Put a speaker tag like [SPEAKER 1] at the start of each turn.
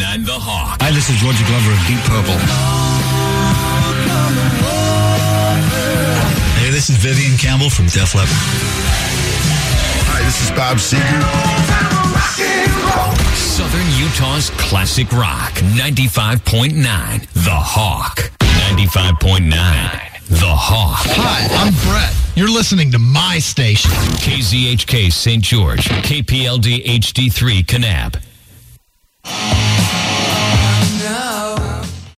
[SPEAKER 1] The Hawk.
[SPEAKER 2] Hi, this is Roger Glover of Deep Purple. Hey, this is Vivian Campbell from Def Leppard.
[SPEAKER 3] Hi, this is Bob Seger.
[SPEAKER 1] Southern Utah's classic rock. 95.9 The Hawk. 95.9 The Hawk.
[SPEAKER 4] Hi, I'm Brett. You're listening to my station.
[SPEAKER 1] KZHK St. George, KPLD HD3 Kanab,